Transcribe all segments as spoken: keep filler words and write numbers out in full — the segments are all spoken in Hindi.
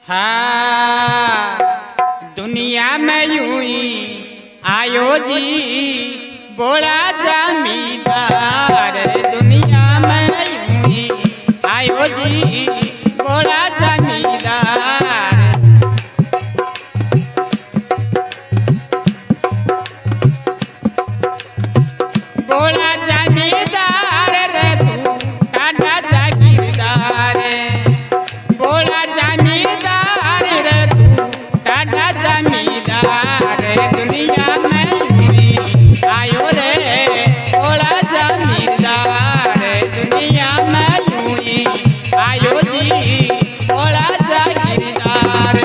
हाँ दुनिया में यूं ही आयो जी बोला जमींदार, दुनिया में यूं ही आयो जी बोला जमींदार। बोला जमींदार रे तू टाटा जागीरदार, बोला जमींदार रे तू टाटा जमींदार। दुनिया में यूं आयो रे बोला जमींदार, दुनिया में यूं ही आयो जी बोला जागीरदार।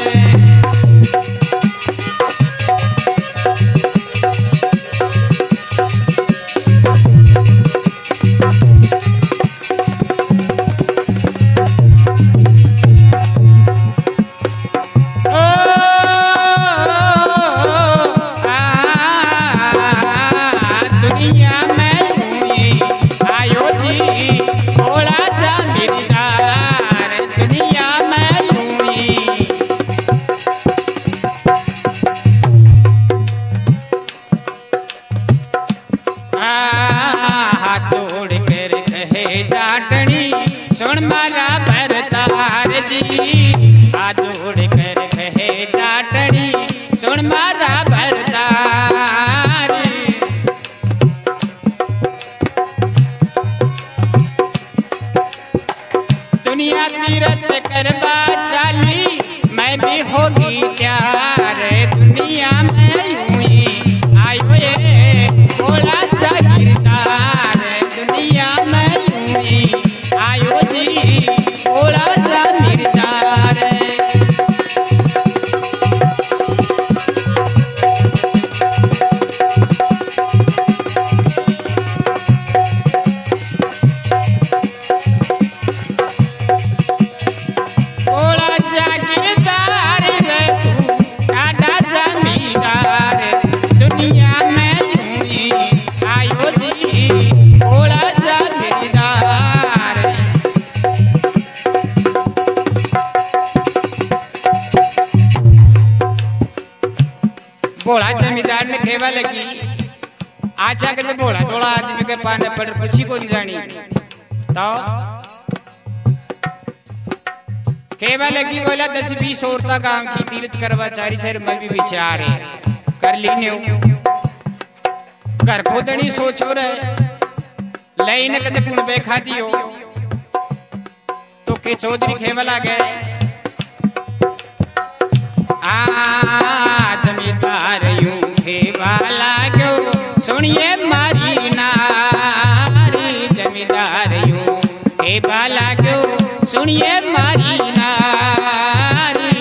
सुन मारा भरतार जी आ जोड़ कर कहे जाटनी, सुन मारा भरतार। दुनिया तीरथ करवा चाली मैं भी होगी त्यार, दुनिया में यूं ही आयो ये बोला जागीरदार, दुनिया में यूं ही आयो जी बोला जमींदार। बोला जागीरदार रे तू टाटा जमींदार, दुनिया में यूं ही आयो जी बोला जमींदार। बोला जमींदार ने खेवा लगी आचा के बोला डोला आदमी के पाने पड़ कुछ को जानी तो खेवा लगी। बोला दस बीस औरता काम की तीर्थ करवा चारी चार मैं भी विचार कर लीने घर खोदनी सोचो रहे लईन कदे कुण बेखा दियो तो के चौधरी खेवा लागे आ जमींदार यूं खेवा लागो सुनिए मारी नारी, जमींदार यूं खेवा लागो सुनिए मारी नारी।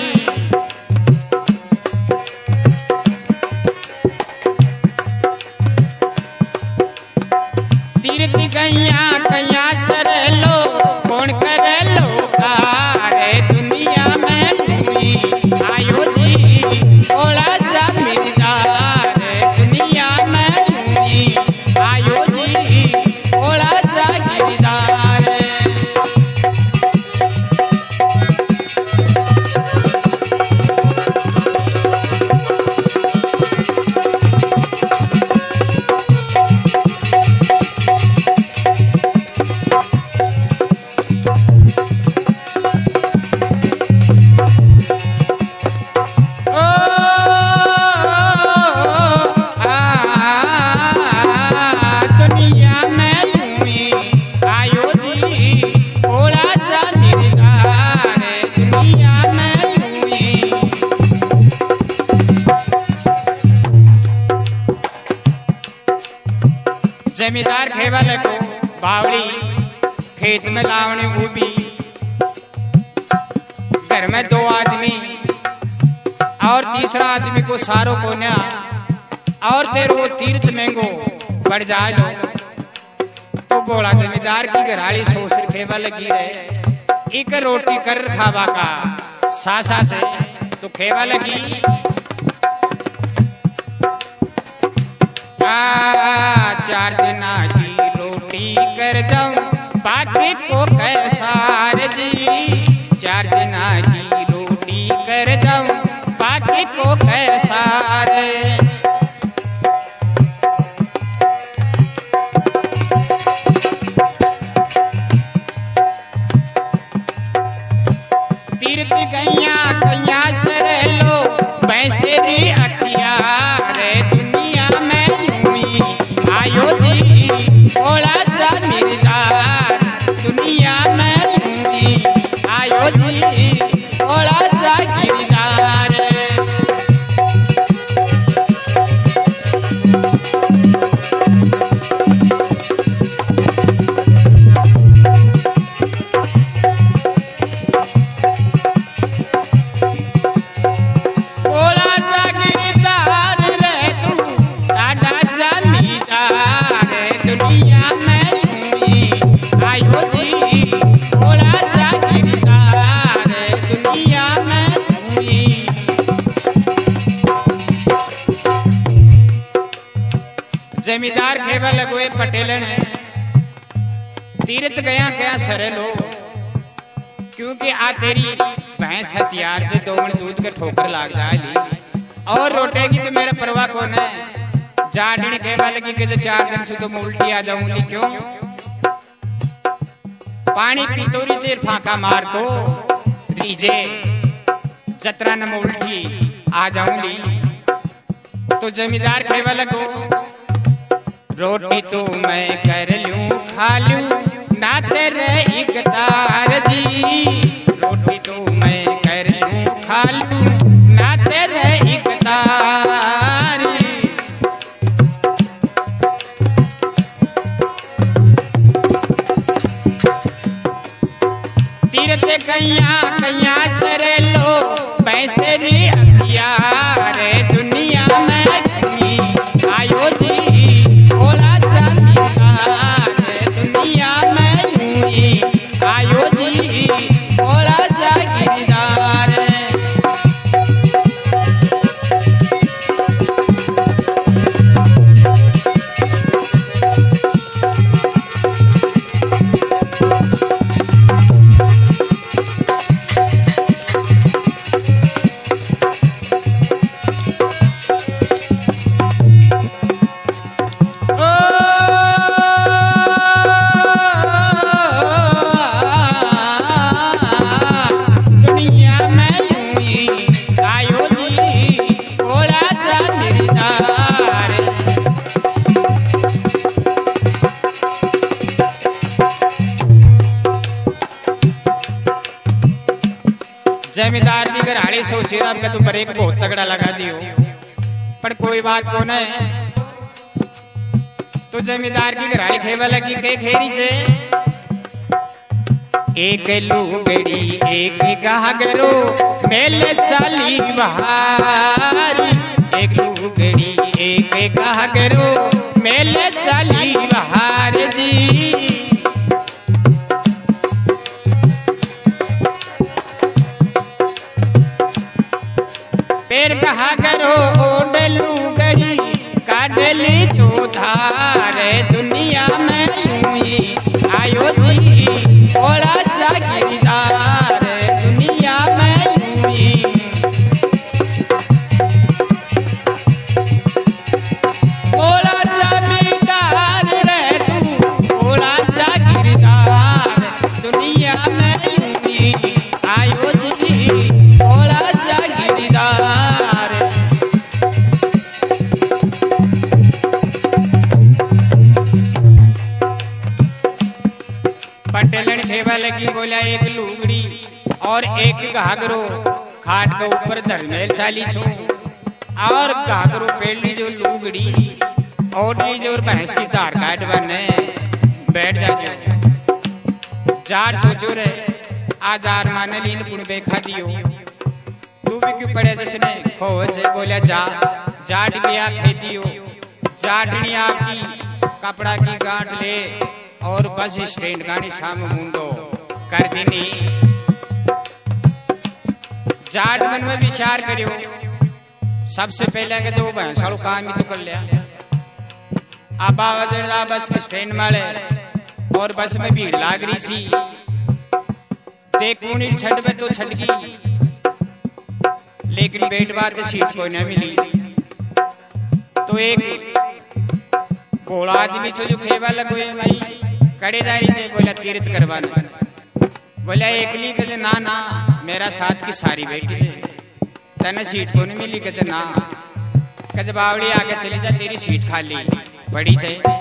तीर्थ गैया कैया सर लो कौन कर लो कार, दुनिया में यूं आयो जी बोला जमींदार, दुनिया में यूं आयो जी बोला जागीरदार। जमींदार खेवा लगो बावड़ी खेत में लावनी उबी, घर में दो आदमी और तीसरा आदमी को सारो को ना और तेरो तीर्थ महंगो बढ़ जाए लो। तो बोला जमींदार की घराली सोसर खेवा लगी रहे एक रोटी कर खावा का सासा से तो खेवा लगी आ चार दिना की रोटी कर जाऊं बाकी को कैसार जी, चार दिना की रोटी को कैसा रे। तीर्थ गैया कैया सरे लो भैंस तेरी अखिया रे। दुनिया में यूं आयो जी बोला सा मिर्जार। दुनिया में यूं आयो जी बोला सा गिरदार। जमींदार खेवा लगोए पटेलन है तीर्थ गया क्या सरे लो। क्योंकि आ तेरी भैंस हथियार से दो मन दूध के ठोकर लाग जाएगी और रोटेगी तो मेरा परवाह कौन है। जाडने खेवा लगी कि चार दिन से तो मैं उल्टी आ जाऊंगी। क्यों पानी पीतोरी से फांका मार तो रीजे जतरा न मैं उल्टी आ जाऊंगी। तो जमींदार खेवा लगो रोटी तो मैं कर लूं खा लूं ना तेरे इकतार जी। रोटी तो मैं कर लूं खा लूं ना तेरे इकतार। तीर्थ कैया कैया चरे लो भैंस तेरी हथियार। दुनिया में आयो जी बोला जमींदार। दुनिया में यूं आयो जी बोला जागीरदार। जमींदार की घराड़ी सो सिरप का तू ब्रेक बहुत तगड़ा लगा दियो पर कोई बात को न। तो जमींदार की घराड़ी खेवा लगी के खेरी से एक लुगड़ी एक गागरो मेले चाली बहार। एक लुगड़ी एक गागरो मेले चाली बहार जी। पेड़ कहा करो ओडलू गड़ी काडली तो धार। दुनिया में यूं आयो जी बोला जागीरदार। दुनिया में यूं बोला जमींदार रे तू बोला जागीरदार। दुनिया में यूं आयो जी बोला जागीरदार। पटेलन खेवा लगी बोला एक लुगड़ी और एक घाघरो खाट के ऊपर धरमेल चाली छू और घाघरो पेड़नी जो लुगड़ी और जो भैंस की धार काट बने बैठ जाओ। जार सोचो रे आजार माने लीन पुण बेखा दियो तू भी क्यों पड़े जिसने खोज बोला जा जाट लिया खेदियो। जाटनी आपकी कपड़ा की गांठ ले और बस स्टैंड गाड़ी शाम मुंडो कर देनी। जाट मन में विचार करियो सबसे पहले के जो भैंसाड़ू काम ही तो कर लिया। अब आवाज बस स्टैंड माले और बस में भीड़ लाग रही सी देखूनी छड़ में तो छड़गी लेकिन बैठवा तो सीट कोई ना मिली। तो एक भोला आदमी जो खेवा लगो है भाई कड़ेदारी थे, बोला तीर्थ करवाना। बोला एकली कहे ना ना मेरा साथ की सारी बेटी है, तने सीट को नहीं मिली। कहे ना, कहे बावड़ी आगे चली जा, तेरी सीट खाली बड़ी चाहिए।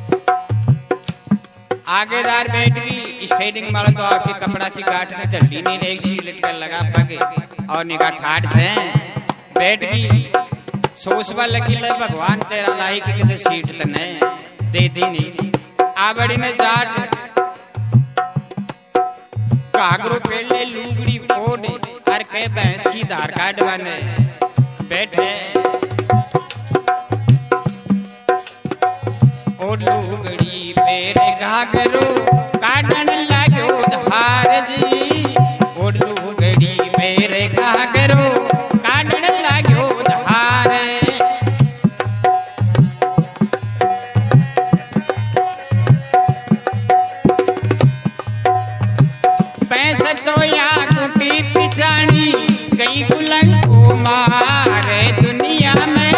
आगेदार बैठ गई स्टेडिंग वाला, तो आपके कपड़ा की गांठ में जल्दी नहीं रही, सीट कर लगा पगे और निगाह ठाट से बैठ गई। सोचवा लगी ले भगवान तेरा लाई की किसी सीट तने दे दी नहीं। आवड़ी ने जाट कागरो पेले लुगड़ी फोड़ हर के भैंस की धार काट बने बैठे और लुगड़ी पेरे घाघरो काटन लागो धार जी। और लुगड़ी पेरे घाघरो काटन लागो धार। पैसा तो या कुटी पिछाड़ी गई गुलंग को मारे दुनिया में